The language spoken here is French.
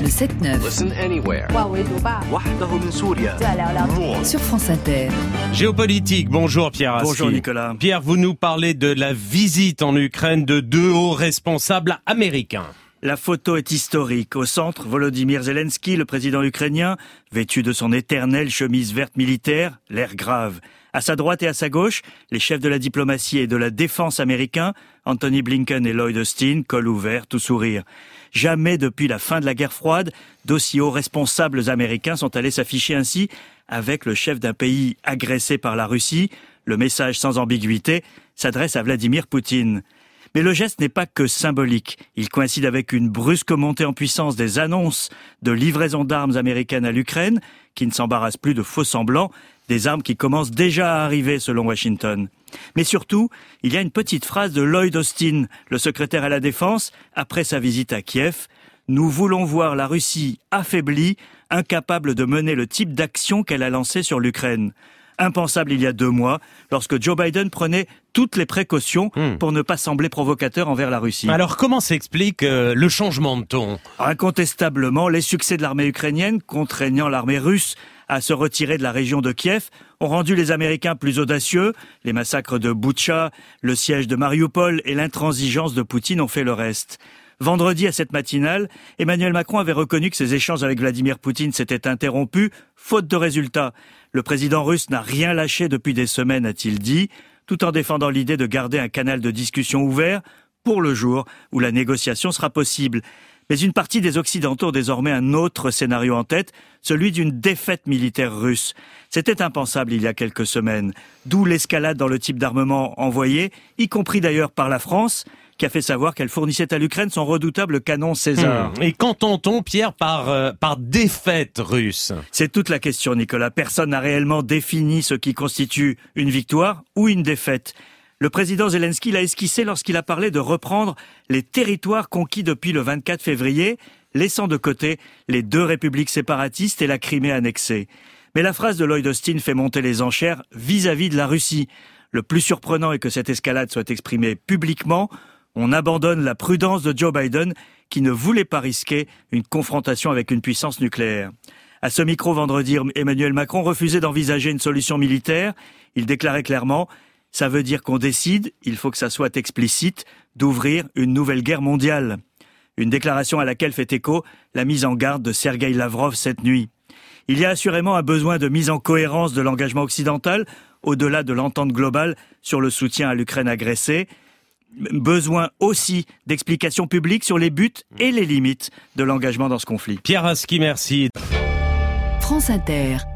7-9. Listen anywhere. Sur France Inter. Géopolitique, bonjour Pierre Aski. Bonjour Nicolas. Pierre, vous nous parlez de la visite en Ukraine de deux hauts responsables américains. La photo est historique. Au centre, Volodymyr Zelensky, le président ukrainien, vêtu de son éternelle chemise verte militaire, l'air grave. À sa droite et à sa gauche, les chefs de la diplomatie et de la défense américains, Anthony Blinken et Lloyd Austin, col ouvert, tout sourire. Jamais depuis la fin de la guerre froide, d'aussi hauts responsables américains sont allés s'afficher ainsi avec le chef d'un pays agressé par la Russie. Le message sans ambiguïté s'adresse à Vladimir Poutine. Mais le geste n'est pas que symbolique. Il coïncide avec une brusque montée en puissance des annonces de livraison d'armes américaines à l'Ukraine, qui ne s'embarrasse plus de faux semblants, des armes qui commencent déjà à arriver selon Washington. Mais surtout, il y a une petite phrase de Lloyd Austin, le secrétaire à la Défense, après sa visite à Kiev. « Nous voulons voir la Russie affaiblie, incapable de mener le type d'action qu'elle a lancé sur l'Ukraine. » Impensable il y a 2 mois, lorsque Joe Biden prenait toutes les précautions pour ne pas sembler provocateur envers la Russie. Alors comment s'explique le changement de ton ? Incontestablement, les succès de l'armée ukrainienne, contraignant l'armée russe à se retirer de la région de Kiev, ont rendu les Américains plus audacieux. Les massacres de Boutcha, le siège de Mariupol et l'intransigeance de Poutine ont fait le reste. Vendredi, à cette matinale, Emmanuel Macron avait reconnu que ses échanges avec Vladimir Poutine s'étaient interrompus, faute de résultats. Le président russe n'a rien lâché depuis des semaines, a-t-il dit, tout en défendant l'idée de garder un canal de discussion ouvert pour le jour où la négociation sera possible. Mais une partie des Occidentaux ont désormais un autre scénario en tête, celui d'une défaite militaire russe. C'était impensable il y a quelques semaines, d'où l'escalade dans le type d'armement envoyé, y compris d'ailleurs par la France, qui a fait savoir qu'elle fournissait à l'Ukraine son redoutable canon César. Et qu'entend-on, Pierre, par défaite russe ? C'est toute la question, Nicolas. Personne n'a réellement défini ce qui constitue une victoire ou une défaite. Le président Zelensky l'a esquissé lorsqu'il a parlé de reprendre les territoires conquis depuis le 24 février, laissant de côté les 2 républiques séparatistes et la Crimée annexée. Mais la phrase de Lloyd Austin fait monter les enchères vis-à-vis de la Russie. Le plus surprenant est que cette escalade soit exprimée publiquement. On abandonne la prudence de Joe Biden, qui ne voulait pas risquer une confrontation avec une puissance nucléaire. À ce micro vendredi, Emmanuel Macron refusait d'envisager une solution militaire. Il déclarait clairement « Ça veut dire qu'on décide, il faut que ça soit explicite, d'ouvrir une nouvelle guerre mondiale ». Une déclaration à laquelle fait écho la mise en garde de Sergueï Lavrov cette nuit. Il y a assurément un besoin de mise en cohérence de l'engagement occidental, au-delà de l'entente globale sur le soutien à l'Ukraine agressée. Besoin aussi d'explications publiques sur les buts et les limites de l'engagement dans ce conflit. Pierre Aski, merci. France Inter.